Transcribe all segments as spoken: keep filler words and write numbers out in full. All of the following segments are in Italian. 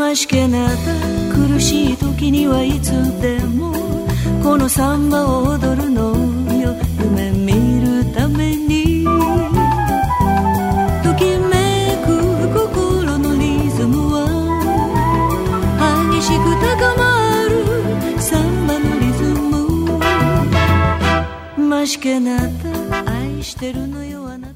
ましけなた苦しい時にはいつでもこのサンバを踊るのよ夢見るためにときめく心のリズムは激しく高まるサンバのリズムましけなた愛してるのよあなた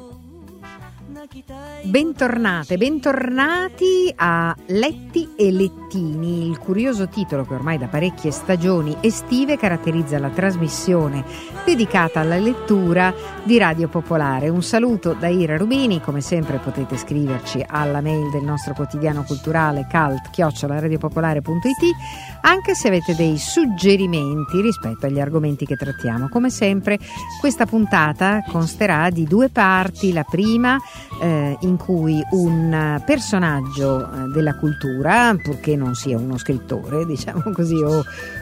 Bentornate, bentornati a Letti e Lettini, il curioso titolo che ormai da parecchie stagioni estive caratterizza la trasmissione dedicata alla lettura di Radio Popolare. Un saluto da Ira Rubini, come sempre potete scriverci alla mail del nostro quotidiano culturale cult chiocciola radiopopolare punto it, anche se avete dei suggerimenti rispetto agli argomenti che trattiamo. Come sempre questa puntata consterà di due parti, la prima eh, in cui un personaggio della cultura, purché non sia uno scrittore, diciamo così, o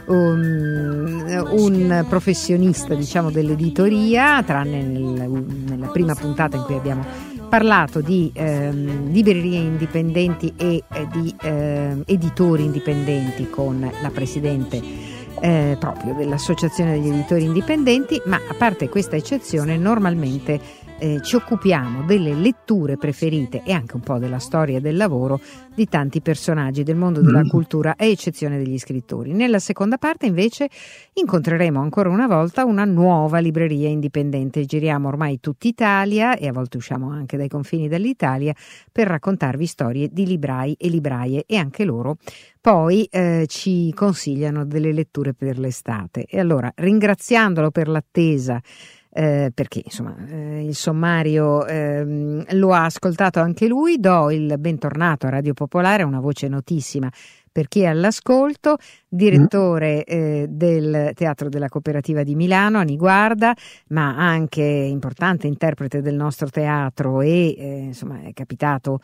um, un professionista, diciamo, dell'editoria, tranne nel, nella prima puntata in cui abbiamo parlato di ehm, librerie indipendenti e eh, di eh, editori indipendenti con la presidente eh, proprio dell'Associazione degli Editori Indipendenti, ma a parte questa eccezione normalmente Eh, ci occupiamo delle letture preferite e anche un po' della storia del lavoro di tanti personaggi del mondo della cultura, a eccezione degli scrittori. Nella seconda parte invece incontreremo ancora una volta una nuova libreria indipendente. Giriamo ormai tutta Italia e a volte usciamo anche dai confini dell'Italia per raccontarvi storie di librai e libraie, e anche loro poi eh, ci consigliano delle letture per l'estate. E allora, ringraziandolo per l'attesa, Eh, perché insomma eh, il sommario eh, lo ha ascoltato anche lui, do il bentornato a Radio Popolare, una voce notissima per chi è all'ascolto, direttore eh, del Teatro della Cooperativa di Milano, a Niguarda, ma anche importante interprete del nostro teatro e eh, insomma è capitato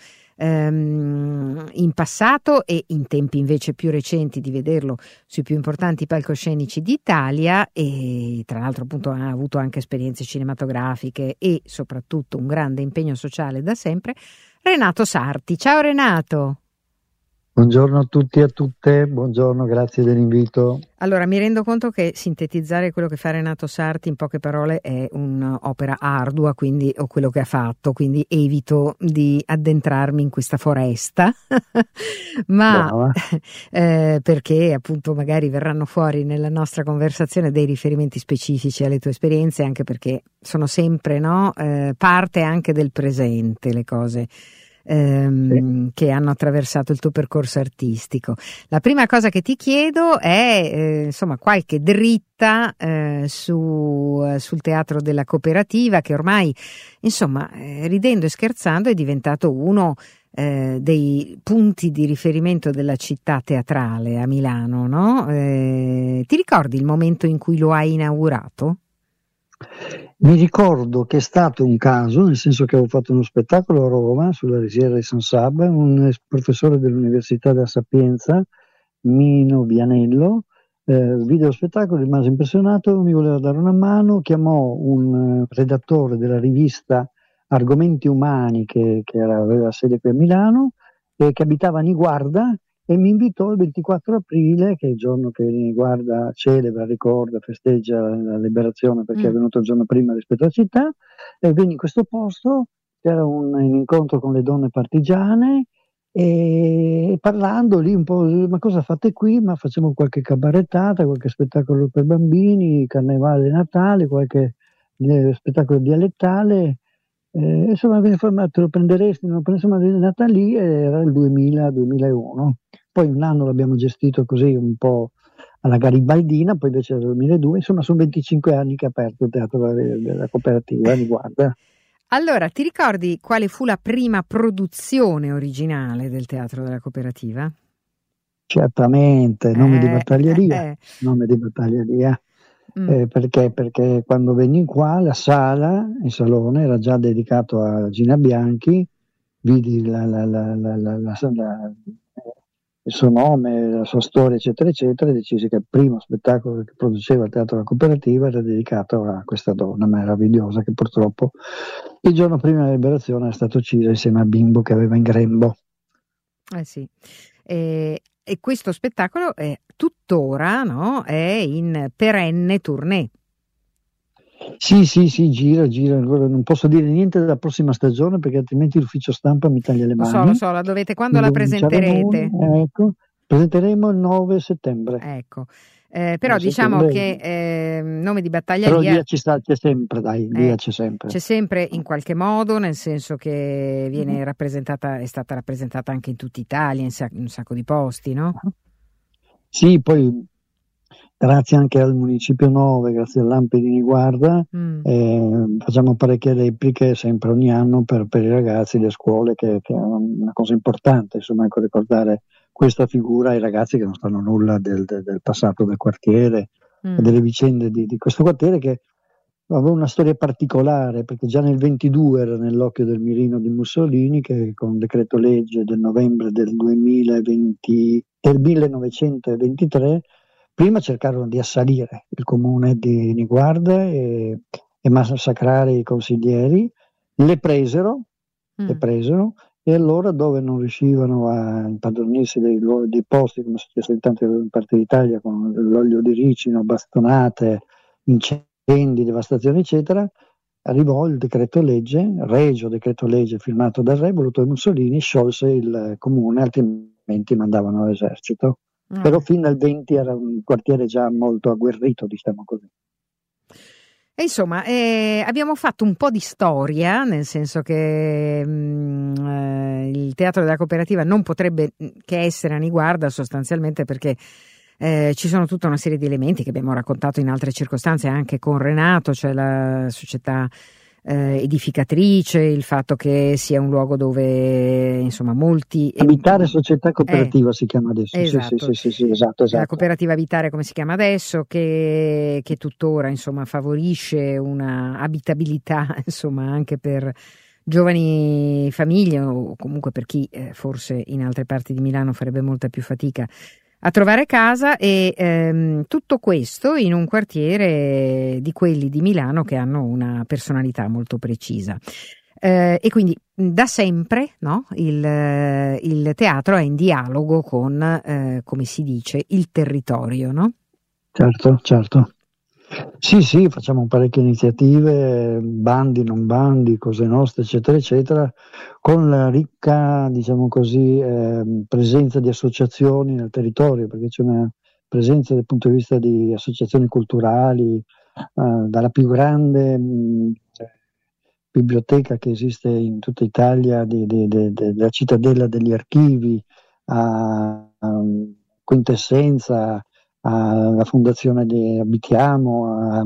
ehm, in passato e in tempi invece più recenti di vederlo sui più importanti palcoscenici d'Italia, e tra l'altro appunto ha avuto anche esperienze cinematografiche e soprattutto un grande impegno sociale da sempre, Renato Sarti. Ciao Renato. Buongiorno a tutti e a tutte, buongiorno, grazie dell'invito. Allora, mi rendo conto che sintetizzare quello che fa Renato Sarti in poche parole è un'opera ardua, quindi, o quello che ha fatto, quindi evito di addentrarmi in questa foresta, ma eh, perché appunto magari verranno fuori nella nostra conversazione dei riferimenti specifici alle tue esperienze, anche perché sono sempre, no, eh, parte anche del presente le cose Ehm, sì. che hanno attraversato il tuo percorso artistico. La prima cosa che ti chiedo è eh, insomma qualche dritta eh, su, eh, sul Teatro della Cooperativa, che ormai insomma eh, ridendo e scherzando è diventato uno eh, dei punti di riferimento della città teatrale a Milano, no? Eh, ti ricordi il momento in cui lo hai inaugurato? Mi ricordo che è stato un caso, nel senso che avevo fatto uno spettacolo a Roma sulla Risiera di San Sabba, un professore dell'Università della Sapienza, Mino Vianello, eh, vide lo spettacolo, rimase impressionato, mi voleva dare una mano, chiamò un redattore della rivista Argomenti Umani che, che era, aveva sede qui a Milano e che abitava a Niguarda, e mi invitò il ventiquattro aprile, che è il giorno che Niguarda celebra, ricorda, festeggia la liberazione, perché mm. è venuto il giorno prima rispetto alla città, e venni in questo posto, c'era un, un incontro con le donne partigiane, e parlando lì un po', ma cosa fate qui? Ma facciamo qualche cabarettata, qualche spettacolo per bambini, carnevale Natale, qualche eh, spettacolo dialettale. Eh, insomma, ma te lo prenderesti? Non lo insomma, è nata lì, era il duemila duemilauno. Poi un anno l'abbiamo gestito così un po' alla garibaldina, poi invece era il duemiladue. Insomma, sono venticinque anni che è aperto il Teatro della Cooperativa, Niguarda. Allora, ti ricordi quale fu la prima produzione originale del Teatro della Cooperativa? Certamente, Nome eh, di Battaglieria. Eh. Nome di Battaglieria. Mm. Eh, perché? Perché quando venni qua la sala, il salone era già dedicato a Gina Bianchi, vidi la, la, la, la, la, la, la, il suo nome, la sua storia eccetera eccetera, e decisi che il primo spettacolo che produceva il Teatro della Cooperativa era dedicato a questa donna meravigliosa che purtroppo il giorno prima della liberazione è stata uccisa insieme a Bimbo che aveva in grembo. Eh sì. E, e questo spettacolo è tuttora, no? È in perenne tournée. Sì, sì, sì, gira, gira. Allora, non posso dire niente della prossima stagione perché altrimenti l'ufficio stampa mi taglia le Lo mani. so, lo so, la dovete, quando la presenterete? Noi, ecco, presenteremo il nove settembre. Ecco, eh, però diciamo che eh, Nome di battaglia però Lia, Lia ci sta, c'è sempre, dai, Lia eh, c'è sempre. C'è sempre in qualche modo, nel senso che viene rappresentata, è stata rappresentata anche in tutta Italia, in, sac- in un sacco di posti, no? Sì, poi grazie anche al Municipio nove, grazie all'Ampi di Niguarda, mm. eh, facciamo parecchie repliche sempre ogni anno per, per i ragazzi, le scuole, che, che è una cosa importante, insomma, ecco, ricordare questa figura ai ragazzi che non sanno nulla del, del, del passato del quartiere mm. e delle vicende di, di questo quartiere, che aveva una storia particolare, perché già nel ventidue era nell'occhio del mirino di Mussolini, che con decreto legge del novembre del duemilaventi, del millenovecentoventitré, prima cercarono di assalire il comune di Niguarda e, e massacrare i consiglieri, le presero, mm. le presero, e allora, dove non riuscivano a impadronirsi dei, dei posti, come è successo in tante parti d'Italia, con l'olio di ricino, bastonate, incendi, devastazioni, eccetera, arrivò il decreto legge, regio decreto legge firmato dal re, voluto da Mussolini, sciolse il comune, altrimenti mandavano l'esercito. Mm. Però fin dal venti era un quartiere già molto agguerrito, diciamo così. E insomma, eh, abbiamo fatto un po' di storia, nel senso che mh, eh, il Teatro della Cooperativa non potrebbe che essere a Niguarda, sostanzialmente perché eh, ci sono tutta una serie di elementi che abbiamo raccontato in altre circostanze anche con Renato, cioè la società eh, edificatrice, il fatto che sia un luogo dove insomma molti... Abitare Società Cooperativa eh, si chiama adesso. Esatto. Sì, sì, sì, sì, esatto, esatto. La cooperativa Abitare, come si chiama adesso, che, che tuttora insomma favorisce una abitabilità insomma anche per giovani famiglie, o comunque per chi eh, forse in altre parti di Milano farebbe molta più fatica a trovare casa, e ehm, tutto questo in un quartiere di quelli di Milano che hanno una personalità molto precisa. Eh, e quindi da sempre, no, il, il teatro è in dialogo con, eh, come si dice, il territorio, no? Certo, certo. Sì, sì, facciamo parecchie iniziative, bandi, non bandi, cose nostre, eccetera, eccetera, con la ricca, diciamo così, eh, presenza di associazioni nel territorio, perché c'è una presenza dal punto di vista di associazioni culturali, eh, dalla più grande mh, biblioteca che esiste in tutta Italia, di, di, di, di, della cittadella degli archivi, a, a Quintessenza, alla fondazione di Abitiamo, a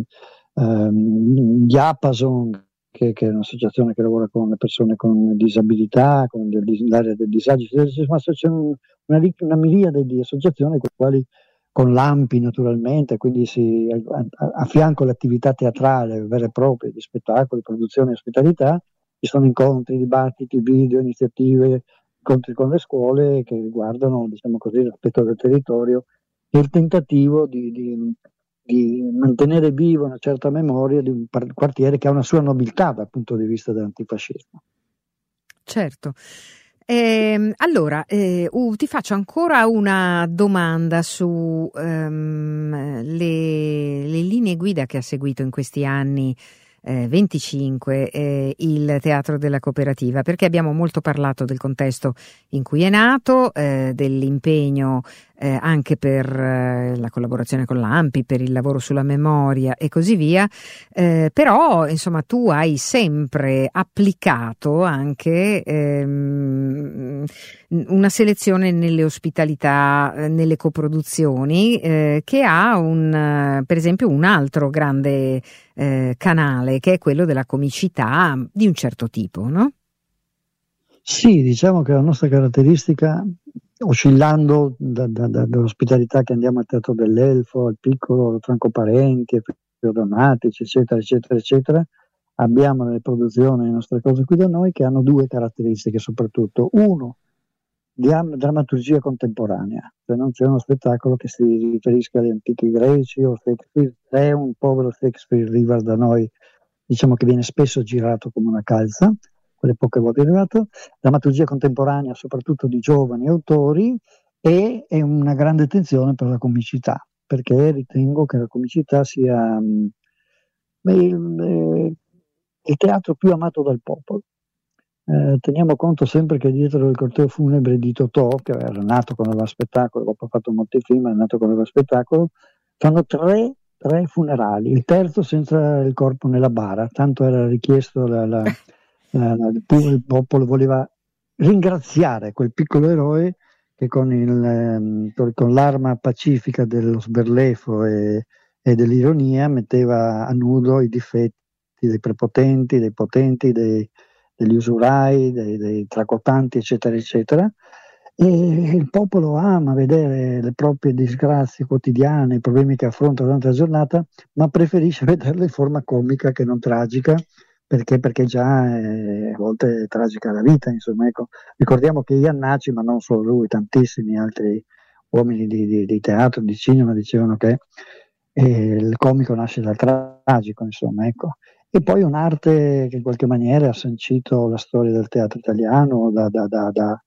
um, Diapason, che, che è un'associazione che lavora con le persone con disabilità, con l'area del disagio, ma c'è un, una, una miriade di associazioni con le quali, con l'Ampi naturalmente, quindi si, a, a fianco all'attività teatrale vera e propria, di spettacoli, produzione e ospitalità, ci sono incontri, dibattiti, video, iniziative, incontri con le scuole che riguardano, diciamo così, l'aspetto del territorio e il tentativo di, di, di mantenere viva una certa memoria di un quartiere che ha una sua nobiltà dal punto di vista dell'antifascismo. Certo. Eh, allora, eh, uh, ti faccio ancora una domanda su um, le, le linee guida che ha seguito in questi anni eh, venticinque eh, il Teatro della Cooperativa, perché abbiamo molto parlato del contesto in cui è nato, eh, dell'impegno eh, anche per eh, la collaborazione con l'Ampi, per il lavoro sulla memoria e così via, eh, però insomma tu hai sempre applicato anche ehm, una selezione nelle ospitalità, eh, nelle coproduzioni, eh, che ha un, per esempio un altro grande eh, canale, che è quello della comicità di un certo tipo, no? Sì, diciamo che la nostra caratteristica, oscillando da, da, da, dall'ospitalità che andiamo al Teatro dell'Elfo, al Piccolo, al Franco Parenti, ai Drammatici, eccetera, eccetera, eccetera, abbiamo nelle produzioni, le nostre cose qui da noi, che hanno due caratteristiche soprattutto. Uno, di drammaturgia contemporanea, cioè non c'è uno spettacolo che si riferisca agli antichi greci o Shakespeare. Se un povero Shakespeare arriva da noi, diciamo che viene spesso girato come una calza, quelle poche volte è arrivato, drammaturgia contemporanea soprattutto di giovani autori, e, e una grande attenzione per la comicità, perché ritengo che la comicità sia mh, il, il teatro più amato dal popolo. Eh, teniamo conto sempre che dietro il corteo funebre di Totò, che era nato con Aveva Spettacolo, dopo ha fatto molti film, è nato con Aveva Spettacolo, fanno tre, tre funerali, il terzo senza il corpo nella bara, tanto era richiesto, la, la, la, la, il popolo voleva ringraziare quel piccolo eroe che con, il, con l'arma pacifica dello sberleffo e, e dell'ironia metteva a nudo i difetti dei prepotenti, dei potenti, dei degli usurai, dei, dei tracotanti, eccetera, eccetera. E il popolo ama vedere le proprie disgrazie quotidiane, i problemi che affronta durante la giornata, ma preferisce vederle in forma comica che non tragica, perché, perché già è, a volte è tragica la vita. Insomma, ecco. Ricordiamo che Iannacci, ma non solo lui, tantissimi altri uomini di, di, di teatro, di cinema, dicevano che eh, il comico nasce dal tragico, insomma, ecco. E poi un'arte che in qualche maniera ha sancito la storia del teatro italiano, da, da, da, da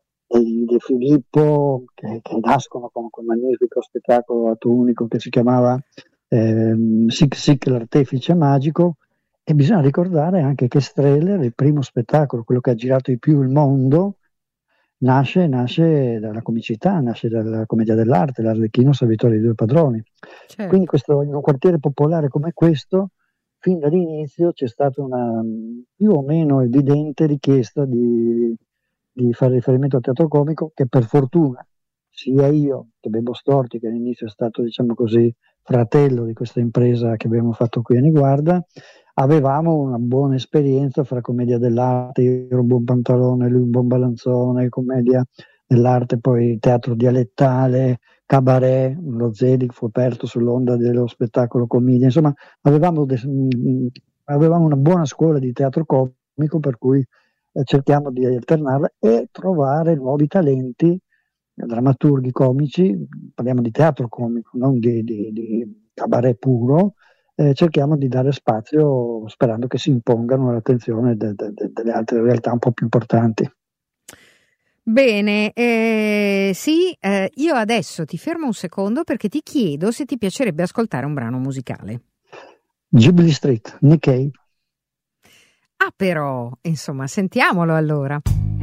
De Filippo, che, che nascono con quel magnifico spettacolo atto unico che si chiamava eh, Sic Sic l'artefice magico, e bisogna ricordare anche che Streller, il primo spettacolo, quello che ha girato di più il mondo, nasce, nasce dalla comicità, nasce dalla commedia dell'arte, l'Arlecchino servitore dei due padroni. Certo. Quindi questo, in un quartiere popolare come questo, fin dall'inizio c'è stata una più o meno evidente richiesta di, di fare riferimento al teatro comico, che per fortuna sia io che Bembo Storti, che all'inizio è stato, diciamo così, fratello di questa impresa che abbiamo fatto qui a Niguarda, avevamo una buona esperienza fra commedia dell'arte, io ero un buon pantalone, lui un buon balanzone, commedia dell'arte, poi teatro dialettale, cabaret, lo Zelig fu aperto sull'onda dello spettacolo commedia, insomma avevamo, de- avevamo una buona scuola di teatro comico, per cui eh, cerchiamo di alternarla e trovare nuovi talenti, drammaturghi comici, parliamo di teatro comico, non di, di, di cabaret puro, eh, cerchiamo di dare spazio sperando che si impongano all'attenzione de- de- de- delle altre realtà un po' più importanti. Bene, eh, sì, eh, io adesso ti fermo un secondo perché ti chiedo se ti piacerebbe ascoltare un brano musicale. Jubilee Street, Nick Cave. Ah, però, insomma, sentiamolo allora.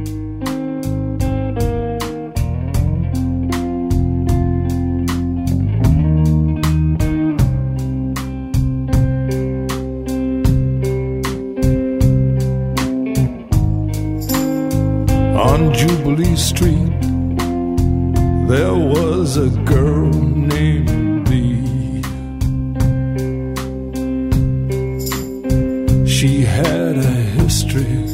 On Jubilee Street, there was a girl named Bee. She had a history,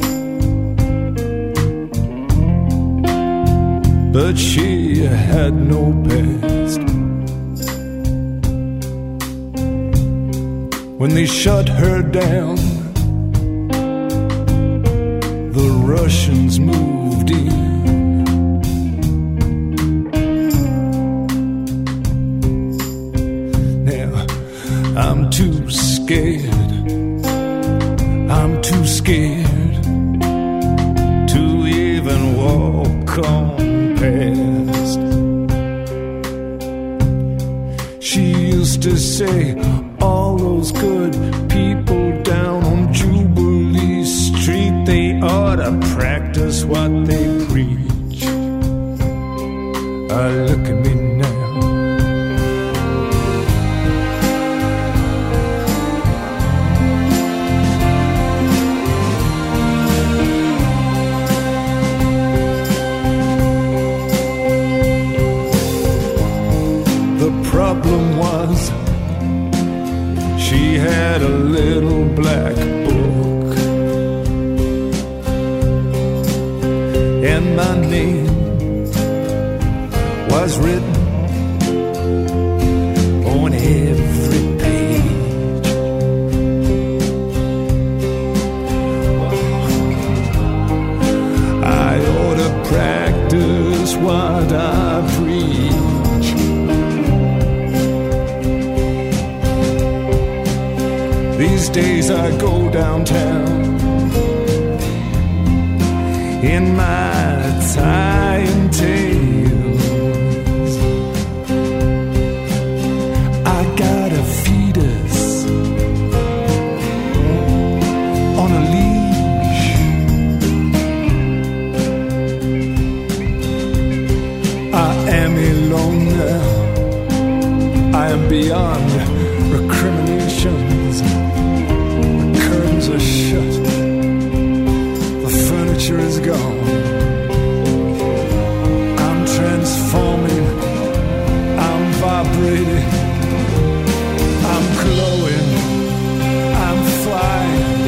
but she had no past. When they shut her down, the Russians moved in. Now I'm too scared, I'm too scared to even walk on past. She used to say, all those good people down on Jubilee Street, they ought to practice what they preach. Uh, look at me now. The problem was, she had a little black book, and my name was written on every page. I ought to practice what I preach. These days I go downtown in my tie and tail, beyond recriminations. The curtains are shut, the furniture is gone. I'm transforming, I'm vibrating, I'm glowing, I'm flying.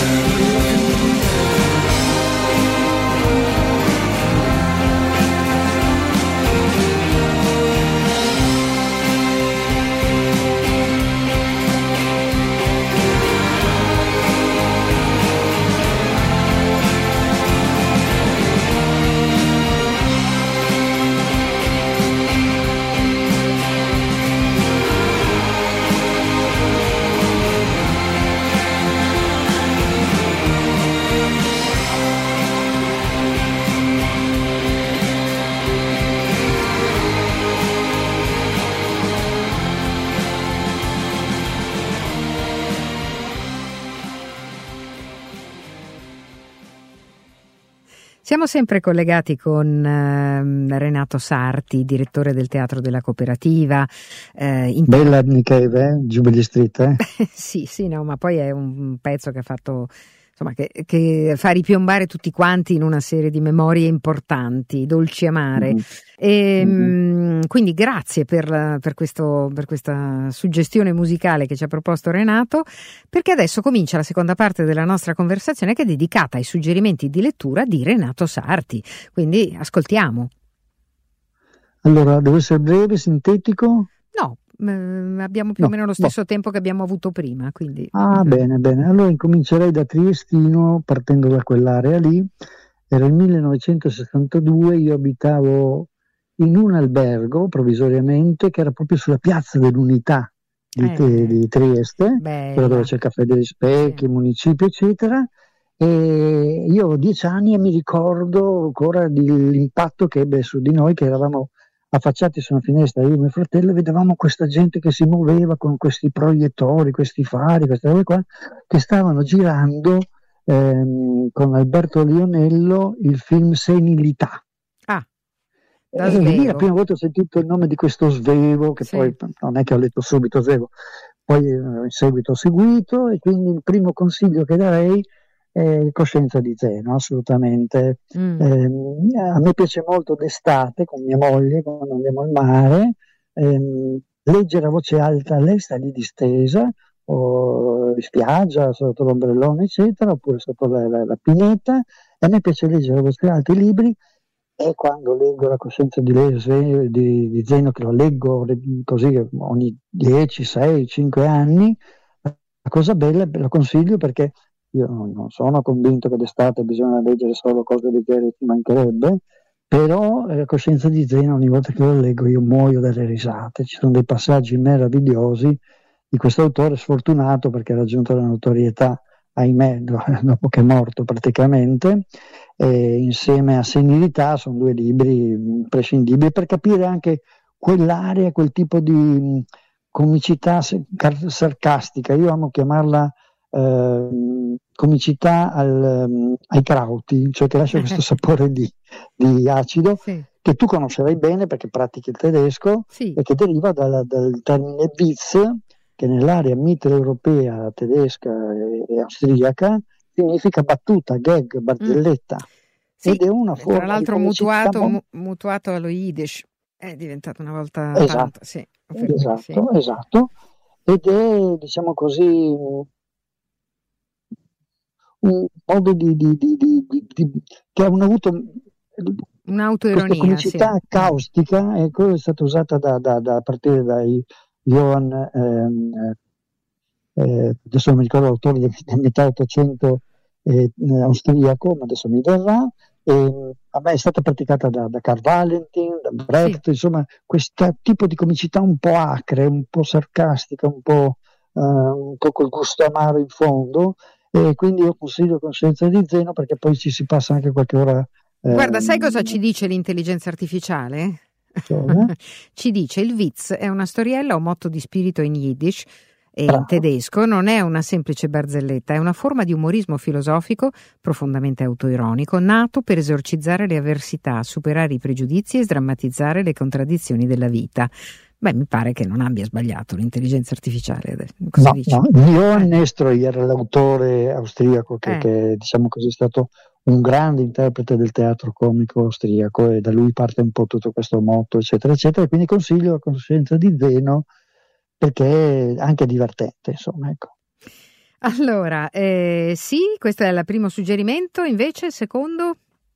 Siamo sempre collegati con eh, Renato Sarti, direttore del Teatro della Cooperativa. Eh, in... Bella Nick Cave, eh? Jubilee Street, eh? sì, sì, no, ma poi è un pezzo che ha fatto, insomma, che, che fa ripiombare tutti quanti in una serie di memorie importanti, dolci amare. Mm-hmm. E, mm-hmm. Quindi grazie per, per, questo, per questa suggestione musicale che ci ha proposto Renato, perché adesso comincia la seconda parte della nostra conversazione, che è dedicata ai suggerimenti di lettura di Renato Sarti. Quindi ascoltiamo. Allora, devo essere breve, sintetico? No, eh, abbiamo più no, o meno lo stesso no. tempo che abbiamo avuto prima. Quindi... Ah, mm-hmm. bene, bene. Allora incomincerei da Triestino, partendo da quell'area lì. Era il millenovecentosessantadue, io abitavo in un albergo provvisoriamente che era proprio sulla piazza dell'Unità di, eh, di Trieste, quello dove c'è il Caffè degli Specchi, sì. Municipio, eccetera. E io ho dieci anni e mi ricordo ancora dell'impatto che ebbe su di noi, che eravamo affacciati su una finestra, io e mio fratello, vedevamo questa gente che si muoveva con questi proiettori, questi fari, queste robe qua, che stavano girando ehm, con Alberto Lionello il film Senilità. Da e lì la prima volta ho sentito il nome di questo Svevo, che sì. Poi non è che ho letto subito Svevo, poi in seguito ho seguito, e quindi il primo consiglio che darei è Coscienza di Zeno, assolutamente. Mm. Eh, a me piace molto d'estate con mia moglie, quando andiamo al mare, ehm, leggere a voce alta. Lei sta lì distesa, o in spiaggia, sotto l'ombrellone, eccetera, oppure sotto la, la, la pineta, e a me piace leggere a voce alta i libri. E quando leggo La Coscienza di, Lese, di, di Zeno, che lo leggo così ogni dieci, sei, cinque anni, la cosa bella, lo consiglio, perché io non sono convinto che d'estate bisogna leggere solo cose leggere, ci mancherebbe, però La Coscienza di Zeno, ogni volta che lo leggo io muoio dalle risate. Ci sono dei passaggi meravigliosi di questo autore sfortunato, perché ha raggiunto la notorietà, ahimè, dopo che è morto praticamente. E insieme a Senilità sono due libri imprescindibili per capire anche quell'area, quel tipo di comicità sarcastica. Io amo chiamarla eh, comicità al, ai krauti, cioè che lascia questo sapore di, di acido, sì. Che tu conoscerai bene perché pratichi il tedesco, sì. E che deriva dal, dal termine Witz, che nell'area mitteleuropea tedesca e, e austriaca significa battuta, gag, barzelletta. Mm. Sì, ed è una forma tra l'altro di mutuato, mu- mutuato allo Yiddish, è diventato una volta esatto, tanto, sì, esatto, sì. esatto, ed è, diciamo così, un modo di, di, di, di, di, di che ha avuto un'autoironia, questa comicità sì. caustica, ecco, è stata usata da, da, da a partire dai Johann ehm, eh, adesso non mi ricordo l'autore del metà Ottocento eh, austriaco, ma adesso mi verrà. E a me è stata praticata da, da Karl Valentin, da Brecht, sì. Insomma, questo tipo di comicità un po' acre, un po' sarcastica, un po', uh, un po' col gusto amaro in fondo, e quindi io consiglio Coscienza di Zeno, perché poi ci si passa anche qualche ora. Eh, Guarda, sai cosa ci dice l'intelligenza artificiale? Cioè? Ci dice: il Witz è una storiella o motto di spirito in Yiddish e in tedesco, non è una semplice barzelletta, è una forma di umorismo filosofico profondamente autoironico, nato per esorcizzare le avversità, superare i pregiudizi e sdrammatizzare le contraddizioni della vita. Beh, mi pare che non abbia sbagliato l'intelligenza artificiale. Cosa no, dici? no, Johann Nestroy era l'autore austriaco che, Eh. che diciamo così è stato un grande interprete del teatro comico austriaco, e da lui parte un po' tutto questo motto, eccetera, eccetera. E quindi consiglio La conoscenza di Zeno, perché è anche divertente, insomma, ecco. Allora, eh, sì, questo è il primo suggerimento, invece il secondo?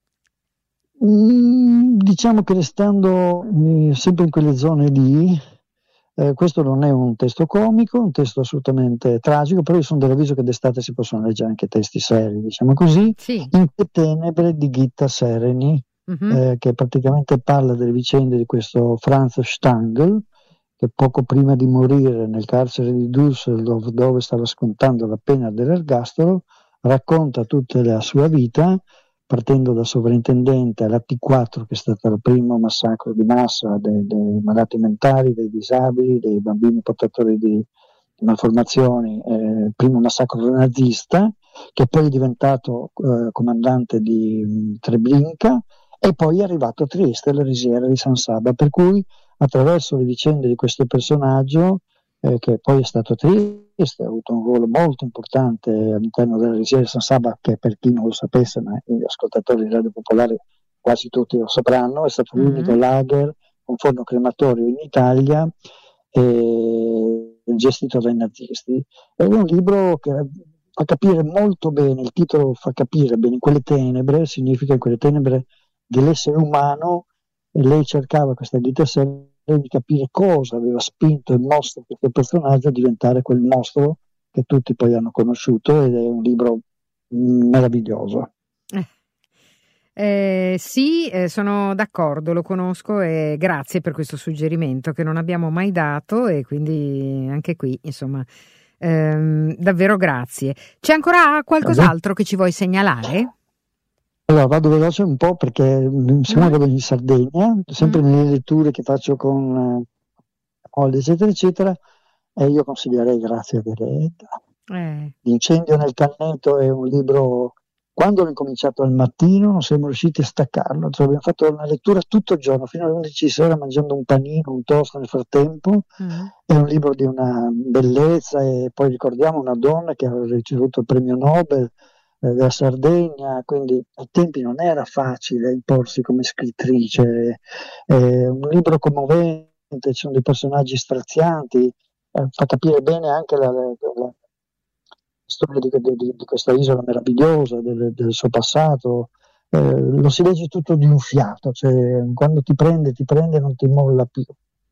Mm, diciamo che restando eh, sempre in quelle zone lì, eh, questo non è un testo comico, un testo assolutamente tragico, però io sono dell'avviso che d'estate si possono leggere anche testi seri, diciamo così. Sì. In che tenebre di Gitta Sereny, Mhm. eh, che praticamente parla delle vicende di questo Franz Stangl, che poco prima di morire nel carcere di Düsseldorf, dove stava scontando la pena dell'ergastolo, racconta tutta la sua vita, partendo da sovrintendente alla T quattro, che è stato il primo massacro di massa dei, dei malati mentali, dei disabili, dei bambini portatori di malformazioni, eh, primo massacro nazista, che poi è diventato eh, comandante di mh, Treblinka, e poi è arrivato a Trieste, alla risiera di San Sabba, per cui attraverso le vicende di questo personaggio, eh, che poi è stato a Trieste, ha avuto un ruolo molto importante all'interno della risiera di San Sabba, che per chi non lo sapesse, ma gli ascoltatori di Radio Popolare quasi tutti lo sapranno, è stato Mhm. l'unico lager con forno crematorio in Italia, eh, gestito dai nazisti. È un libro che fa capire molto bene, il titolo fa capire bene, in quelle tenebre, significa in quelle tenebre dell'essere umano, e lei cercava, questa Gitta Sereny, di capire cosa aveva spinto e mosso questo personaggio a diventare quel mostro che tutti poi hanno conosciuto, ed è un libro mm, meraviglioso. Eh, sì, eh, sono d'accordo, lo conosco e grazie per questo suggerimento che non abbiamo mai dato, e quindi anche qui, insomma, ehm, davvero grazie. C'è ancora qualcos'altro che ci vuoi segnalare? Allora vado veloce un po' perché mm, siamo Mm. in Sardegna, sempre Mm. nelle letture che faccio con eh, Olli, eccetera, eccetera, e io consiglierei Grazia Deledda. Eh, L'incendio nel Canneto è un libro, quando l'ho incominciato al mattino non siamo riusciti a staccarlo, cioè abbiamo fatto una lettura tutto il giorno, fino alle undici di sera, mangiando un panino, un toast nel frattempo. mm. È un libro di una bellezza, e poi ricordiamo una donna che aveva ricevuto il premio Nobel eh, della Sardegna, quindi ai tempi non era facile imporsi come scrittrice. È un libro commovente, ci sono dei personaggi strazianti, eh, fa capire bene anche la, la, la storia di, di, di questa isola meravigliosa, del, del suo passato. Eh, lo si legge tutto di un fiato, cioè quando ti prende, ti prende e non ti molla più.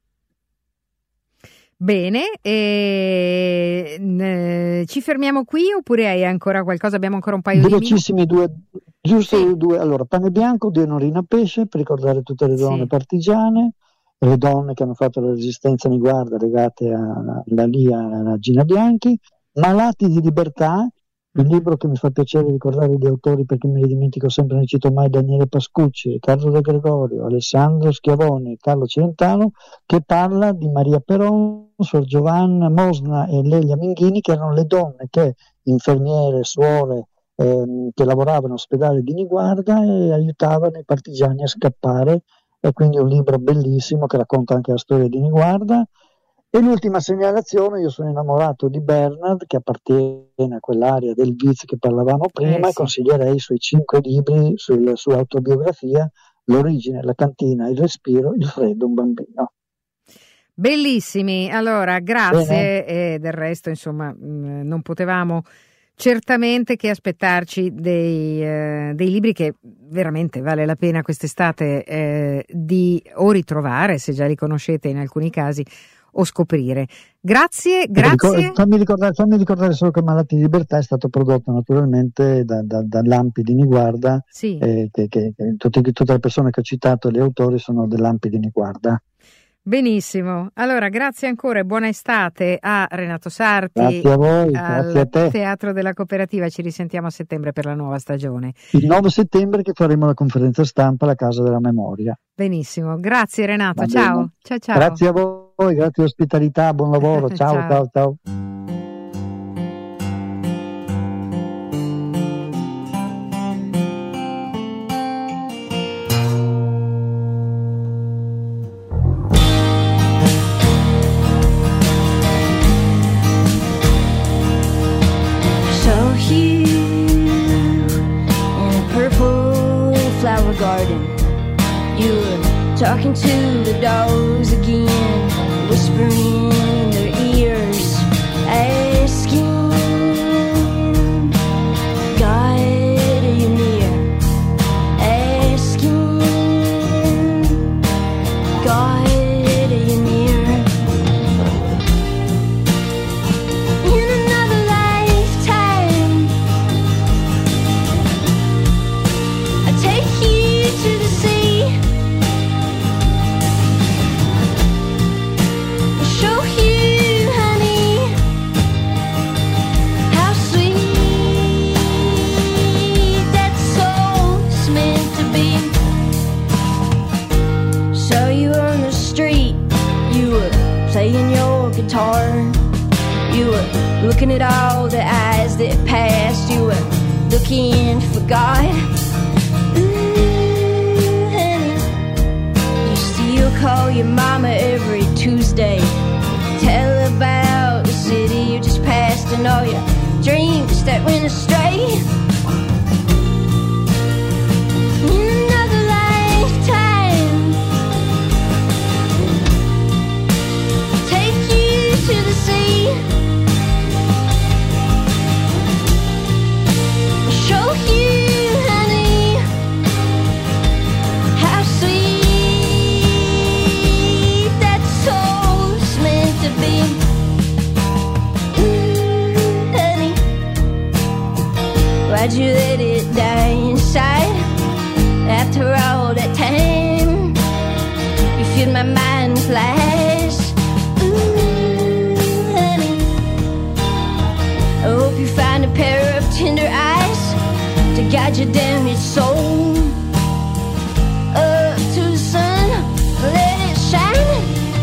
Bene, e, eh, ci fermiamo qui oppure hai ancora qualcosa? Abbiamo ancora un paio di minuti. Velocissimi due, giusto Sì. due. Allora, Pane Bianco di Onorina Pesce, per ricordare tutte le donne Sì. partigiane, e le donne che hanno fatto la resistenza in guardia legate alla Lia e alla Gina Bianchi. Malati di libertà, il Mhm. libro che mi fa piacere ricordare gli autori perché me li dimentico sempre, non cito mai: Daniele Pascucci, Riccardo De Gregorio, Alessandro Schiavoni, Carlo Celentano, che parla di Maria Peron, Suor Giovanna Mosna e Lelia Minghini, che erano le donne che, infermiere, suore, ehm, che lavoravano all'ospedale di Niguarda e aiutavano i partigiani a scappare. E quindi è un libro bellissimo che racconta anche la storia di Niguarda. E l'ultima segnalazione: io sono innamorato di Bernard, che appartiene a quell'area del viz che parlavamo prima, Eh, e sì. consiglierei i suoi cinque libri sulla sua autobiografia: L'origine, la cantina, il respiro, il freddo, un bambino. Bellissimi, allora grazie, e del resto insomma mh, non potevamo certamente che aspettarci dei, eh, dei libri che veramente vale la pena quest'estate eh, di o ritrovare, se già li conoscete in alcuni casi, o scoprire. Grazie, grazie. Ricor- fammi, ricordare, fammi ricordare solo che Malati di libertà è stato prodotto naturalmente da, da, da Lampi di Niguarda, Sì. eh, che, che, che tutte, tutte le persone che ho citato, gli autori, sono dell'Lampi di Niguarda. Benissimo, allora grazie ancora e buona estate a Renato Sarti, Grazie a voi, al grazie a te. Teatro della Cooperativa. Ci risentiamo a settembre per la nuova stagione. Il nove settembre che faremo la conferenza stampa alla Casa della Memoria. Benissimo, grazie Renato, Va ciao. bene. Ciao ciao. Grazie a voi, grazie ospitalità, buon lavoro, ciao Ciao. ciao ciao. You were talking to the dogs again, whispering in their ears, asking, God, are you near? Asking, God, are you near? In another lifetime, I take you to the sea, show you, honey, how sweet that soul's meant to be. Saw you on the street, you were playing your guitar, you were looking at all the eyes that passed, you were looking for God. Ooh, honey, you still call your mama every Tuesday, tell her about the city you just passed and all your dreams that went astray. In another lifetime, take you to the sea, show you, honey, how sweet that soul's meant to be. Ooh, honey, why'd you let it die inside? After all that time, you filled my mind with lies. Ooh, honey, I hope you find a pair of tender eyes to guide your damaged soul up to the sun, let it shine.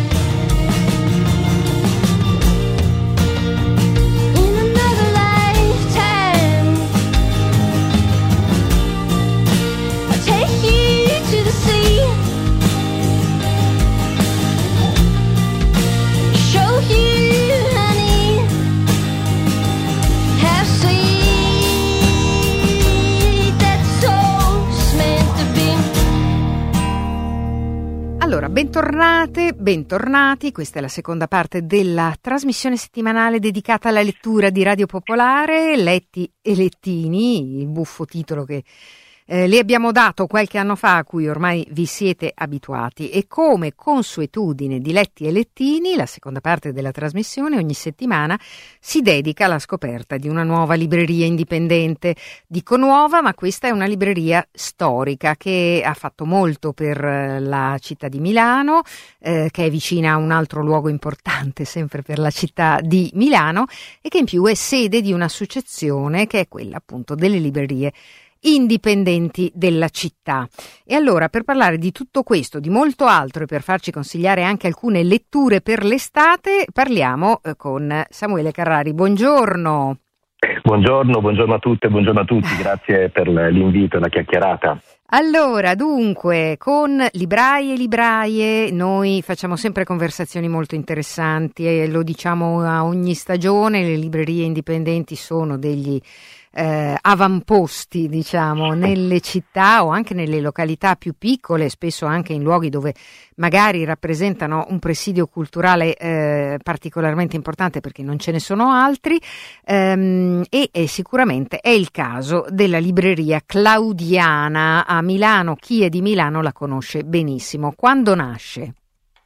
In another lifetime, I'll take you to the sea, show you, honey, how sweet that soul's meant to be. Allora, bentornate, bentornati, questa è la seconda parte della trasmissione settimanale dedicata alla lettura di Radio Popolare, Letti e Lettini, il buffo titolo che eh, le abbiamo dato qualche anno fa, a cui ormai vi siete abituati, e come consuetudine di Letti e Lettini, la seconda parte della trasmissione ogni settimana si dedica alla scoperta di una nuova libreria indipendente. Dico nuova, ma questa è una libreria storica che ha fatto molto per eh, la città di Milano, eh, che è vicina a un altro luogo importante sempre per la città di Milano, e che in più è sede di un'associazione che è quella appunto delle librerie indipendenti della città. E allora, per parlare di tutto questo, di molto altro, e per farci consigliare anche alcune letture per l'estate, parliamo eh, con Samuele Carrari. Buongiorno. Buongiorno, buongiorno a tutte, buongiorno a tutti, grazie per l'invito e la chiacchierata. Allora, dunque, con librai e libraie noi facciamo sempre conversazioni molto interessanti e lo diciamo a ogni stagione, le librerie indipendenti sono degli Eh, avamposti, diciamo, nelle città o anche nelle località più piccole, spesso anche in luoghi dove magari rappresentano un presidio culturale eh, particolarmente importante perché non ce ne sono altri, ehm, e, e sicuramente è il caso della libreria Claudiana a Milano. Chi è di Milano la conosce benissimo. Quando nasce?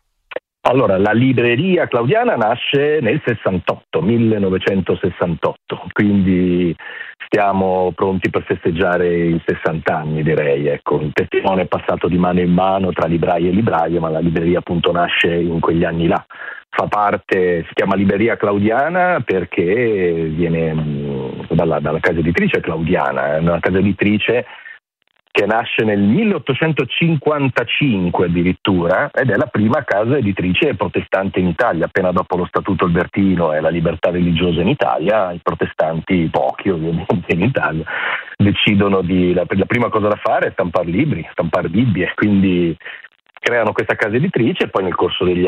Allora, la libreria Claudiana nasce nel sessantotto, millenovecentosessantotto, quindi stiamo pronti per festeggiare i sessanta anni, direi. Ecco, il testimone è passato di mano in mano tra librai e libraie, ma la libreria appunto nasce in quegli anni là. Fa parte, si chiama Libreria Claudiana perché viene mh, dalla, dalla casa editrice Claudiana, è una casa editrice che nasce nel milleottocentocinquantacinque addirittura, ed è la prima casa editrice protestante in Italia. Appena dopo lo Statuto Albertino e la libertà religiosa in Italia, i protestanti, pochi ovviamente in Italia, decidono di, la, la prima cosa da fare è stampare libri, stampare Bibbie, quindi creano questa casa editrice e poi nel corso degli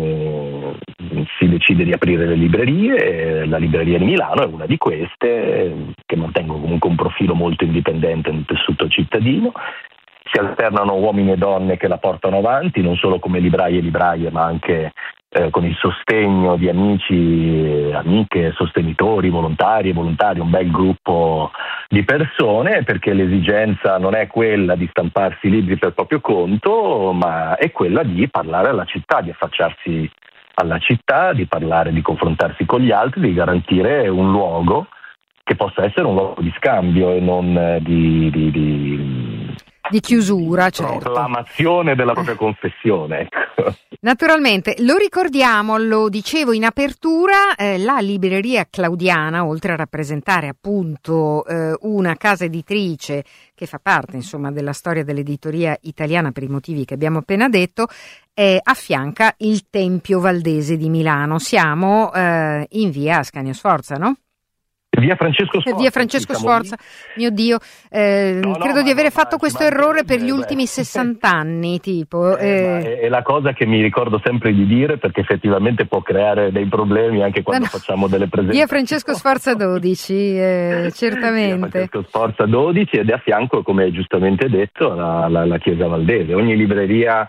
anni si decide di aprire le librerie. La libreria di Milano è una di queste, che mantengono comunque un profilo molto indipendente nel tessuto cittadino. si alternano uomini e donne che la portano avanti, non solo come librai e libraie, ma anche eh, con il sostegno di amici, amiche, sostenitori, volontari e volontari, un bel gruppo di persone, perché l'esigenza non è quella di stamparsi libri per proprio conto, ma è quella di parlare alla città, di affacciarsi alla città, di parlare, di confrontarsi con gli altri, di garantire un luogo che possa essere un luogo di scambio e non di, di, di, di chiusura, certo. Proclamazione della propria confessione. Ecco. Naturalmente, lo ricordiamo, lo dicevo in apertura, eh, la libreria Claudiana, oltre a rappresentare appunto eh, una casa editrice che fa parte insomma della storia dell'editoria italiana per i motivi che abbiamo appena detto, eh, affianca il Tempio Valdese di Milano. Siamo eh, in via Ascanio Sforza, no? Via Francesco Sforza. Via Francesco Sforza, mio Dio, eh, no, no, credo di avere no, fatto questo errore per gli ultimi sessanta anni, tipo. Eh, eh. È, è la cosa che mi ricordo sempre di dire, perché effettivamente può creare dei problemi anche quando no, no. facciamo delle presentazioni. Via Francesco Sforza dodici, eh, certamente. Via Francesco Sforza dodici, ed è a fianco, come hai giustamente detto, la, la, la Chiesa Valdese. Ogni libreria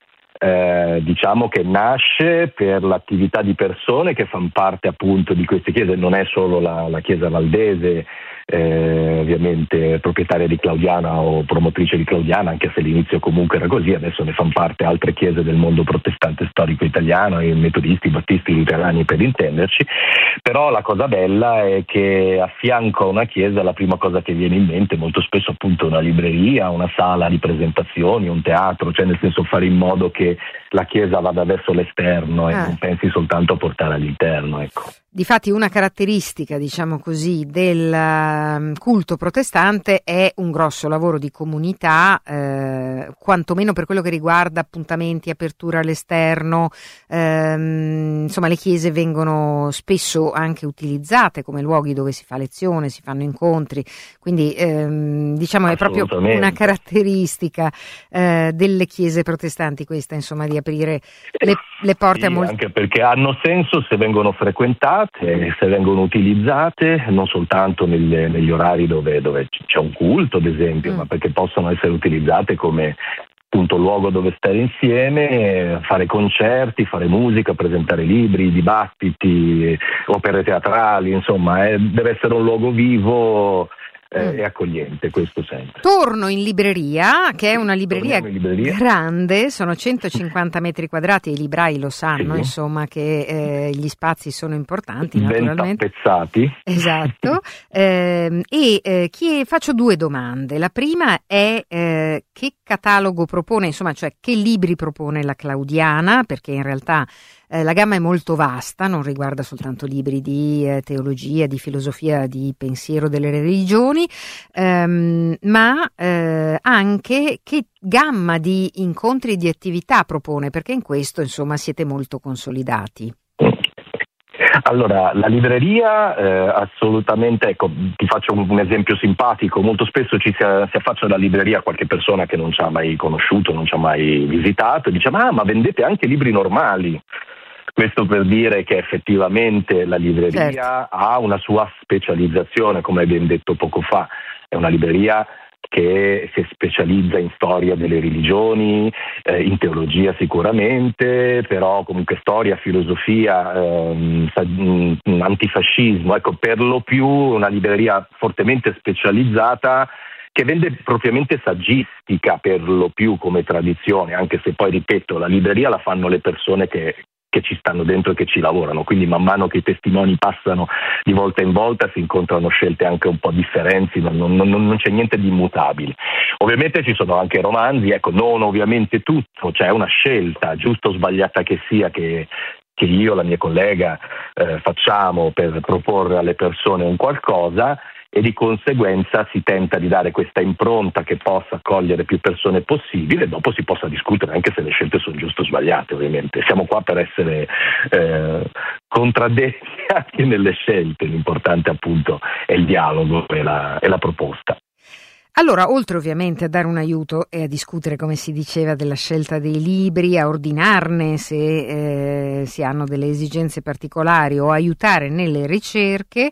Eh, diciamo che nasce per l'attività di persone che fanno parte appunto di queste chiese, non è solo la, la Chiesa Valdese, eh, ovviamente proprietaria di Claudiana o promotrice di Claudiana, anche se all'inizio comunque era così, adesso ne fanno parte altre chiese del mondo protestante storico italiano, i metodisti, battisti, luterani per intenderci. Però la cosa bella è che a fianco a una chiesa la prima cosa che viene in mente molto spesso appunto una libreria, una sala di presentazioni, un teatro, cioè nel senso fare in modo che la chiesa vada verso l'esterno e ah. non pensi soltanto a portare all'interno, ecco. Difatti una caratteristica, diciamo così, del culto protestante è un grosso lavoro di comunità, eh, quantomeno per quello che riguarda appuntamenti, apertura all'esterno, ehm, insomma le chiese vengono spesso anche utilizzate come luoghi dove si fa lezione, si fanno incontri, quindi ehm, diciamo è proprio una caratteristica eh, delle chiese protestanti questa, insomma, di aprire le, le porte sì, a molti. Anche perché hanno senso se vengono frequentate, se vengono utilizzate non soltanto nelle, negli orari dove, dove c'è un culto ad esempio, mm. ma perché possono essere utilizzate come appunto luogo dove stare insieme, fare concerti, fare musica, presentare libri, dibattiti, opere teatrali, insomma eh, deve essere un luogo vivo eh, mm. e accogliente, questo sempre. Torno in libreria, che è una libreria, libreria. grande, sono centocinquanta metri quadrati, i librai lo sanno, sì. insomma, che eh, gli spazi sono importanti, ben naturalmente. tappezzati. Esatto. eh, e eh, chi, faccio due domande. La prima è eh, che catalogo propone, insomma, cioè che libri propone la Claudiana, perché in realtà Eh, la gamma è molto vasta, non riguarda soltanto libri di eh, teologia, di filosofia, di pensiero delle religioni, ehm, ma eh, anche che gamma di incontri e di attività propone, perché in questo insomma siete molto consolidati. Allora, la libreria eh, assolutamente, ecco, ti faccio un, un esempio simpatico, molto spesso ci si, si affaccia alla libreria qualche persona che non ci ha mai conosciuto, non ci ha mai visitato e dice ah ma vendete anche libri normali? Questo per dire che effettivamente la libreria certo. ha una sua specializzazione, come hai ben detto poco fa, è una libreria che si specializza in storia delle religioni, eh, in teologia sicuramente, però comunque storia, filosofia, ehm, antifascismo, ecco, per lo più una libreria fortemente specializzata che vende propriamente saggistica per lo più come tradizione, anche se poi ripeto la libreria la fanno le persone che che ci stanno dentro e che ci lavorano, quindi man mano che i testimoni passano di volta in volta si incontrano scelte anche un po' differenti, non, non, non, non c'è niente di immutabile. Ovviamente ci sono anche romanzi, ecco, non ovviamente tutto, c'è una scelta, giusta o sbagliata che sia, che, che io e la mia collega eh, facciamo per proporre alle persone un qualcosa, e di conseguenza si tenta di dare questa impronta che possa accogliere più persone possibile e dopo si possa discutere anche se le scelte sono giuste o sbagliate, ovviamente. Siamo qua per essere eh, contraddetti anche nelle scelte, l'importante appunto è il dialogo e la, e la proposta. Allora, oltre ovviamente a dare un aiuto e a discutere, come si diceva, della scelta dei libri, a ordinarne se eh, si hanno delle esigenze particolari o aiutare nelle ricerche,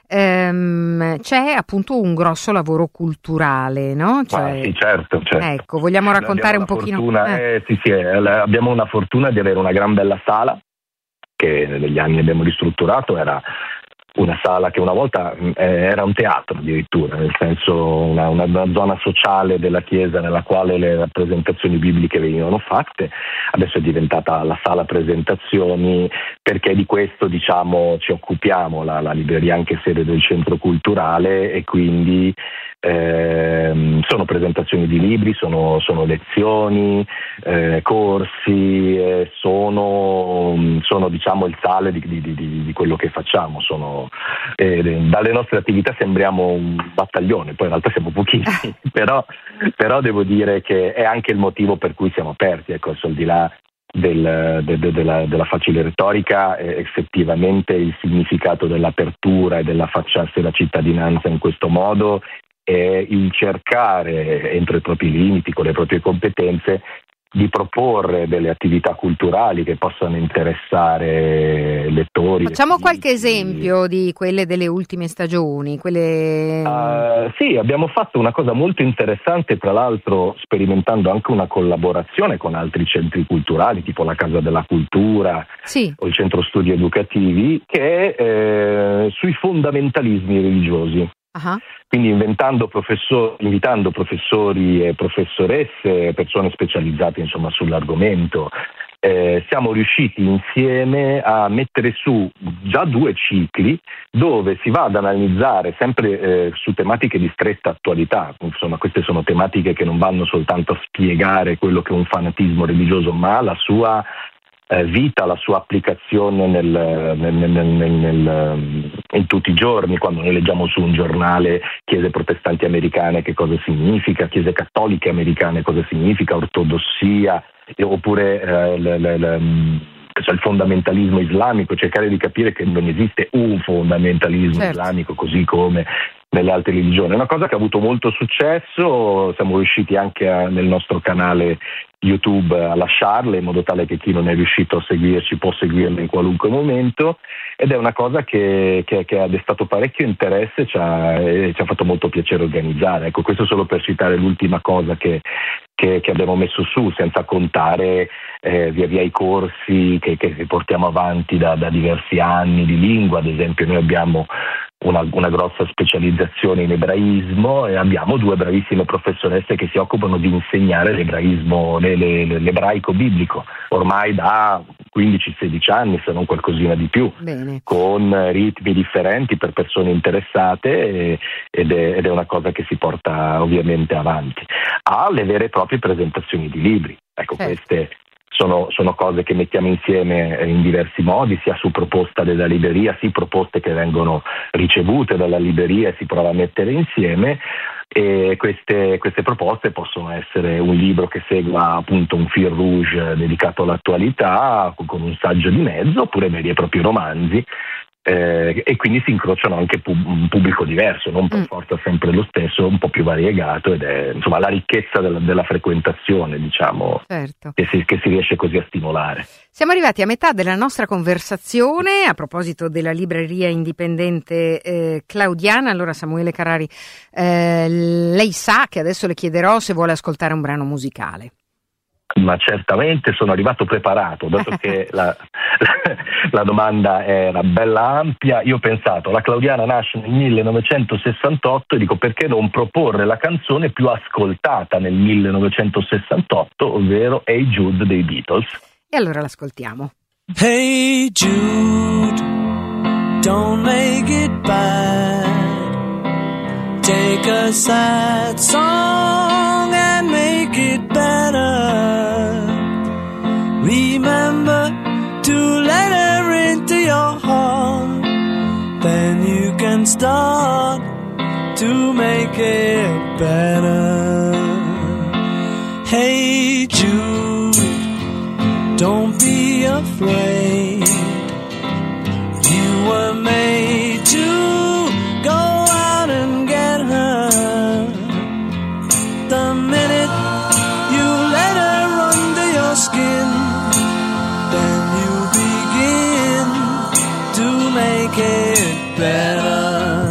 ehm, c'è appunto un grosso lavoro culturale, no? Cioè, ah, sì, certo, certo. Ecco, vogliamo raccontare un pochino? Fortuna, eh. Eh, sì, sì, eh, abbiamo una fortuna di avere una gran bella sala che negli anni abbiamo ristrutturato. Era una sala che una volta eh, era un teatro addirittura, nel senso una, una, una zona sociale della chiesa nella quale le rappresentazioni bibliche venivano fatte. Adesso è diventata la sala presentazioni, perché di questo, diciamo, ci occupiamo. La, la libreria è anche sede del centro culturale e quindi eh, sono presentazioni di libri, sono, sono lezioni, eh, corsi, eh, sono, sono diciamo il sale di, di, di, di quello che facciamo. Sono Eh, dalle nostre attività sembriamo un battaglione, poi in realtà siamo pochissimi, però, però devo dire che è anche il motivo per cui siamo aperti, ecco, al di là del, de, de, della, della facile retorica, eh, effettivamente il significato dell'apertura e dell'affacciarsi alla cittadinanza in questo modo è il cercare, entro i propri limiti, con le proprie competenze, di proporre delle attività culturali che possano interessare lettori. Facciamo qualche esempio di quelle delle ultime stagioni. Quelle... Uh, sì, abbiamo fatto una cosa molto interessante, tra l'altro sperimentando anche una collaborazione con altri centri culturali, tipo la Casa della Cultura, sì, o il Centro Studi Educativi, che è eh, sui fondamentalismi religiosi. Uh-huh. Quindi inventando professori, invitando professori e professoresse, persone specializzate insomma sull'argomento, eh, siamo riusciti insieme a mettere su già due cicli dove si va ad analizzare sempre eh, su tematiche di stretta attualità. Insomma, queste sono tematiche che non vanno soltanto a spiegare quello che è un fanatismo religioso, ma la sua Eh, vita, la sua applicazione nel, nel, nel, nel, in tutti i giorni. Quando noi leggiamo su un giornale chiese protestanti americane che cosa significa, chiese cattoliche americane cosa significa, ortodossia, oppure eh, le, le, le, cioè il fondamentalismo islamico, cercare di capire che non esiste un fondamentalismo certo. islamico così come nelle altre religioni. È una cosa che ha avuto molto successo, siamo riusciti anche a, nel nostro canale YouTube a lasciarle in modo tale che chi non è riuscito a seguirci può seguirle in qualunque momento, ed è una cosa che, che, che ha destato parecchio interesse, ci ha, e ci ha fatto molto piacere organizzare. Ecco, questo solo per citare l'ultima cosa che, che, che abbiamo messo su, senza contare eh, via via i corsi che, che portiamo avanti da, da diversi anni di lingua. Ad esempio noi abbiamo Una, una grossa specializzazione in ebraismo e abbiamo due bravissime professoresse che si occupano di insegnare l'ebraismo, le, le, l'ebraico biblico, ormai da quindici sedici anni, se non qualcosina di più. Bene. Con ritmi differenti per persone interessate, e, ed, è, ed è una cosa che si porta ovviamente avanti. Ha le vere e proprie presentazioni di libri. Ecco, certo. queste Sono, sono cose che mettiamo insieme in diversi modi, sia su proposta della libreria, sia proposte che vengono ricevute dalla libreria e si prova a mettere insieme, e queste, queste proposte possono essere un libro che segua appunto un fil rouge dedicato all'attualità con un saggio di mezzo, oppure veri e propri romanzi. Eh, e quindi si incrociano anche pub- un pubblico diverso, non per mm. forza sempre lo stesso, un po' più variegato, ed è insomma la ricchezza della, della frequentazione, diciamo, certo. che, si, che si riesce così a stimolare. Siamo arrivati a metà della nostra conversazione a proposito della libreria indipendente eh, Claudiana. Allora, Samuele Carrari, eh, lei sa che adesso le chiederò se vuole ascoltare un brano musicale. Ma certamente sono arrivato preparato, dato che la, la, la domanda era bella ampia. Io ho pensato, la Claudiana nasce nel millenovecentosessantotto e dico, perché non proporre la canzone più ascoltata nel millenovecentosessantotto, ovvero Hey Jude dei Beatles. E allora l'ascoltiamo. Hey Jude, don't make it bad. Take a sad song and make it better. Remember to let her into your heart. Then you can start to make it better. Hey Jude, don't be afraid. You were made to go out and get her. The minute you let her under your skin, then you begin to make it better.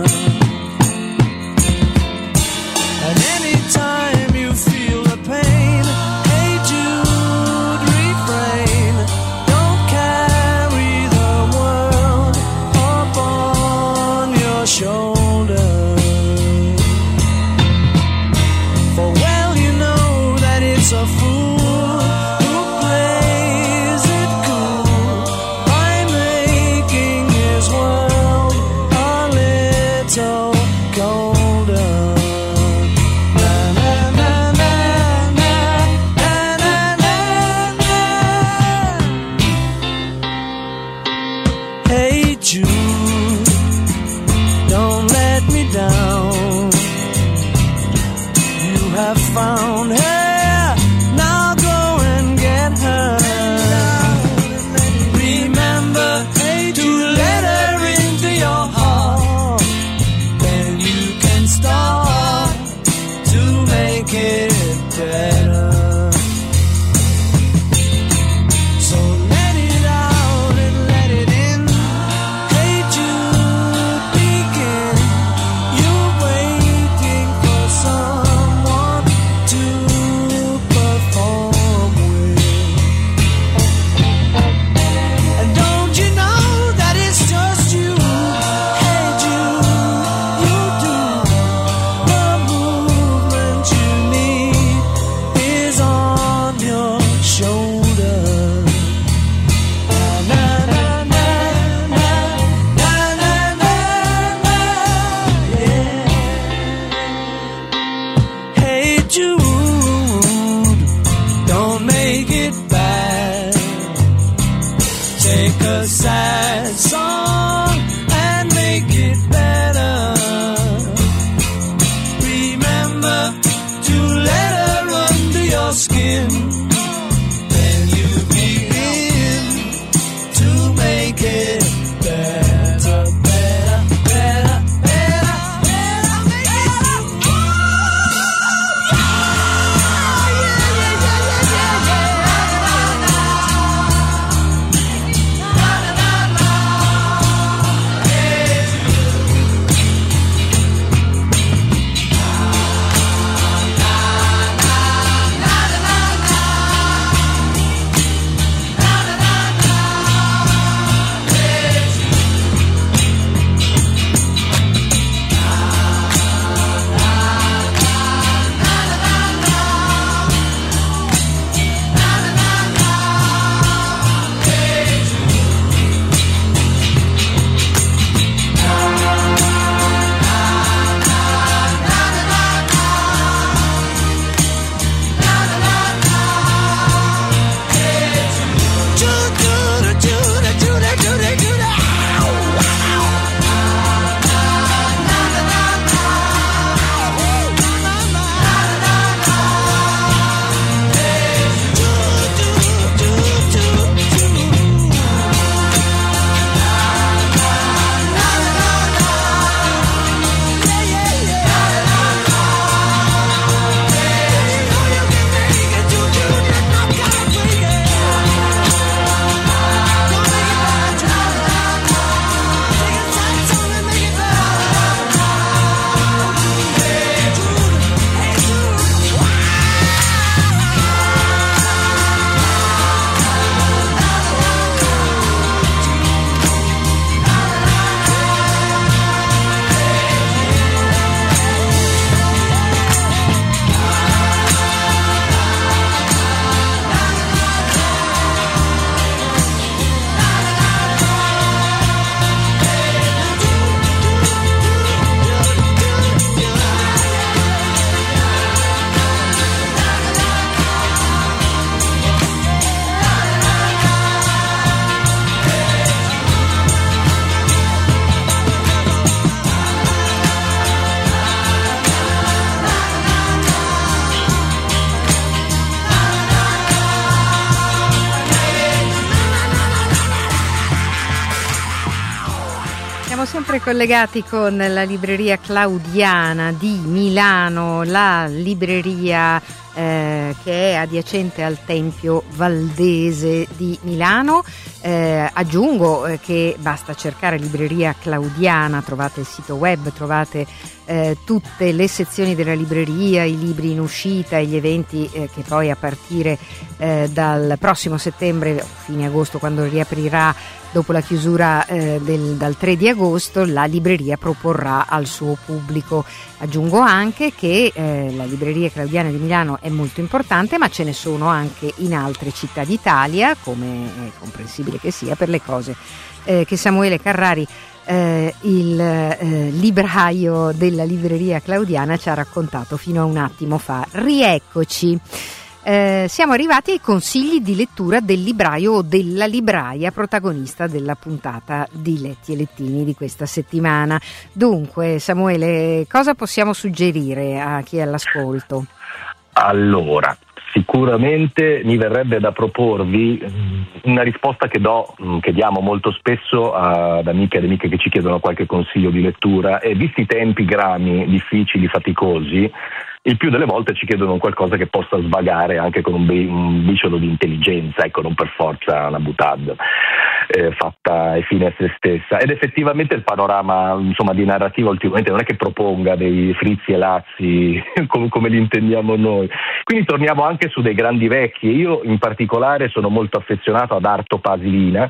sempre collegati con la libreria Claudiana di Milano, la libreria eh, che è adiacente al Tempio Valdese di Milano. Eh, aggiungo eh, che basta cercare libreria Claudiana, trovate il sito web, trovate eh, tutte le sezioni della libreria, i libri in uscita e gli eventi eh, che poi a partire eh, dal prossimo settembre, fine agosto, quando riaprirà dopo la chiusura eh, del, dal tre di agosto, la libreria proporrà al suo pubblico. Aggiungo anche che eh, la libreria Claudiana di Milano è molto importante, ma ce ne sono anche in altre città d'Italia, come è comprensibile che sia, per le cose eh, che Samuele Carrari, eh, il eh, libraio della libreria Claudiana, ci ha raccontato fino a un attimo fa. Rieccoci. Eh, siamo arrivati ai consigli di lettura del libraio o della libraia protagonista della puntata di Letti e Lettini di questa settimana. Dunque, Samuele, cosa possiamo suggerire a chi è all'ascolto? Allora, sicuramente mi verrebbe da proporvi una risposta che do, che diamo molto spesso ad amiche ed amiche che ci chiedono qualche consiglio di lettura, e visti i tempi grami, difficili, faticosi, il più delle volte ci chiedono qualcosa che possa svagare anche con un, be- un briciolo di intelligenza, ecco, non per forza una boutade eh, fatta e fine a se stessa. Ed effettivamente il panorama, insomma, di narrativa ultimamente non è che proponga dei frizzi e lazzi come, come li intendiamo noi. Quindi torniamo anche su dei grandi vecchi. Io in particolare sono molto affezionato ad Arto Pasilina,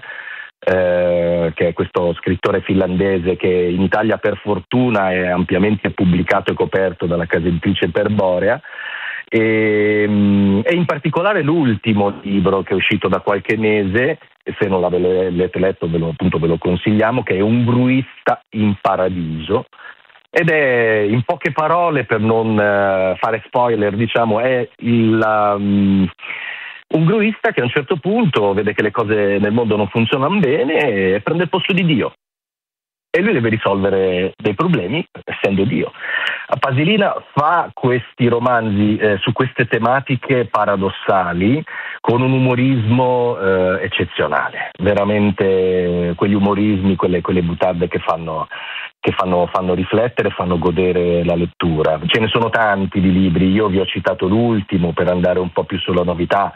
Eh, che è questo scrittore finlandese che in Italia per fortuna è ampiamente pubblicato e coperto dalla casa editrice Perborea, e, e in particolare l'ultimo libro che è uscito da qualche mese, e se non l'avete letto ve lo, appunto ve lo consigliamo, che è Un gruista in paradiso, ed è, in poche parole, per non uh, fare spoiler, diciamo, è il um, un gruista che a un certo punto vede che le cose nel mondo non funzionano bene e prende il posto di Dio. E lui deve risolvere dei problemi essendo Dio. A Pasilina fa questi romanzi eh, su queste tematiche paradossali con un umorismo eh, eccezionale. Veramente quegli umorismi, quelle, quelle boutade che fanno... che fanno, fanno riflettere, fanno godere la lettura. Ce ne sono tanti di libri, io vi ho citato l'ultimo per andare un po' più sulla novità,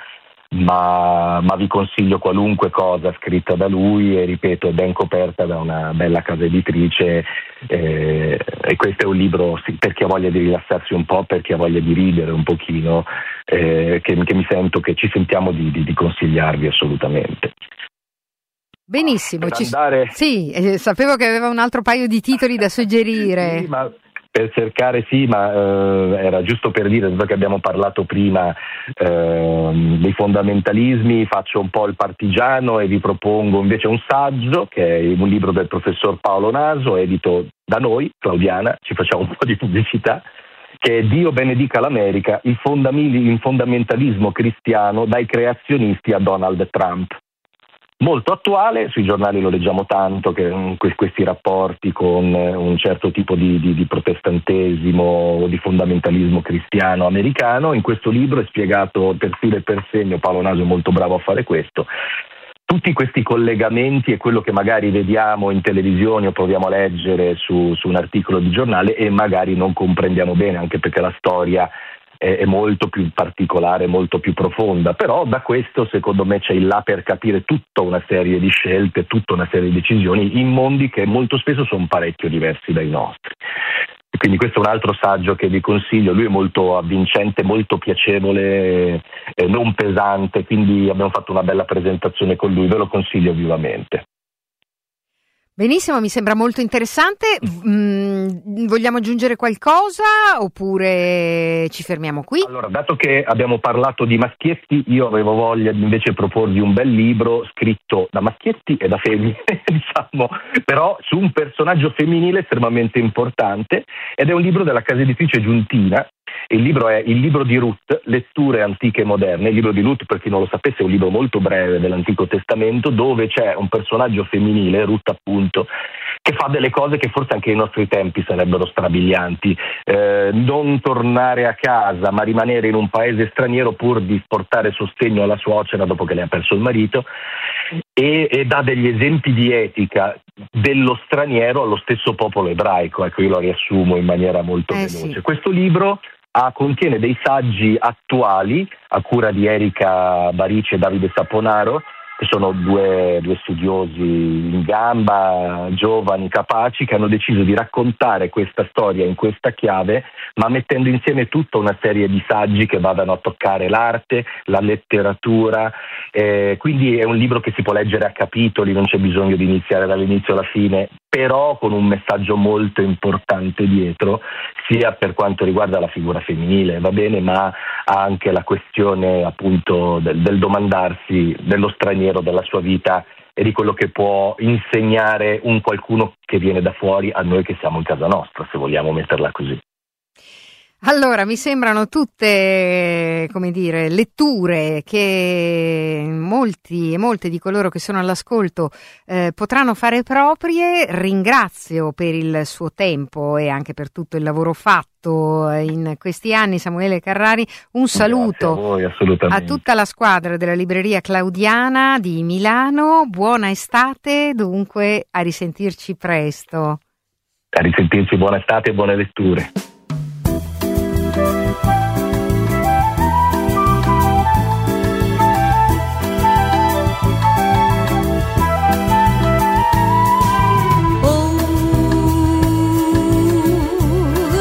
ma, ma vi consiglio qualunque cosa scritta da lui, e ripeto, è ben coperta da una bella casa editrice, eh, e questo è un libro sì, per chi ha voglia di rilassarsi un po', per chi ha voglia di ridere un pochino, eh, che, che mi sento che ci sentiamo di, di, di consigliarvi assolutamente. Benissimo, per ci... andare... sì, eh, sapevo che aveva un altro paio di titoli da suggerire. Sì, ma per cercare, sì, ma eh, era giusto per dire, dato che abbiamo parlato prima eh, dei fondamentalismi, faccio un po' il partigiano e vi propongo invece un saggio, che è un libro del professor Paolo Naso, edito da noi, Claudiana, ci facciamo un po' di pubblicità, che è Dio benedica l'America, il, fondamili- il fondamentalismo cristiano dai creazionisti a Donald Trump. Molto attuale, sui giornali lo leggiamo tanto, che um, questi rapporti con uh, un certo tipo di, di, di protestantesimo o di fondamentalismo cristiano americano. In questo libro è spiegato per filo e per segno, Paolo Naso è molto bravo a fare questo, tutti questi collegamenti e quello che magari vediamo in televisione o proviamo a leggere su, su un articolo di giornale e magari non comprendiamo bene, anche perché la storia è molto più particolare, molto più profonda, però da questo secondo me c'è il là per capire tutta una serie di scelte, tutta una serie di decisioni in mondi che molto spesso sono parecchio diversi dai nostri. E quindi questo è un altro saggio che vi consiglio, lui è molto avvincente, molto piacevole, eh, non pesante, quindi abbiamo fatto una bella presentazione con lui, ve lo consiglio vivamente. Benissimo, mi sembra molto interessante. Mm, vogliamo aggiungere qualcosa oppure ci fermiamo qui? Allora, dato che abbiamo parlato di maschietti, io avevo voglia di invece proporvi un bel libro scritto da maschietti e da femmine, diciamo, però su un personaggio femminile estremamente importante, ed è un libro della casa editrice Giuntina. Il libro è Il libro di Ruth, letture antiche e moderne. Il libro di Ruth, per chi non lo sapesse, è un libro molto breve dell'Antico Testamento, dove c'è un personaggio femminile, Ruth appunto, che fa delle cose che forse anche ai nostri tempi sarebbero strabilianti, eh, non tornare a casa ma rimanere in un paese straniero pur di portare sostegno alla suocera dopo che le ha perso il marito, e, e dà degli esempi di etica dello straniero allo stesso popolo ebraico. Ecco, io lo riassumo in maniera molto eh, veloce. sì. Questo libro ah, contiene dei saggi attuali a cura di Erika Barici e Davide Saponaro, che sono due, due studiosi in gamba, giovani, capaci, che hanno deciso di raccontare questa storia in questa chiave, ma mettendo insieme tutta una serie di saggi che vadano a toccare l'arte, la letteratura, eh, quindi è un libro che si può leggere a capitoli, non c'è bisogno di iniziare dall'inizio alla fine, però con un messaggio molto importante dietro, sia per quanto riguarda la figura femminile, va bene, ma anche la questione appunto del, del domandarsi dello straniero, della sua vita e di quello che può insegnare un qualcuno che viene da fuori a noi che siamo in casa nostra, se vogliamo metterla così. Allora, mi sembrano tutte, come dire, letture che molti e molte di coloro che sono all'ascolto eh, potranno fare proprie. Ringrazio per il suo tempo e anche per tutto il lavoro fatto in questi anni, Samuele Carrari. Un saluto a, voi, assolutamente. a tutta la squadra della Libreria Claudiana di Milano. Buona estate, dunque a risentirci presto. A risentirci, buona estate e buone letture. Thank you.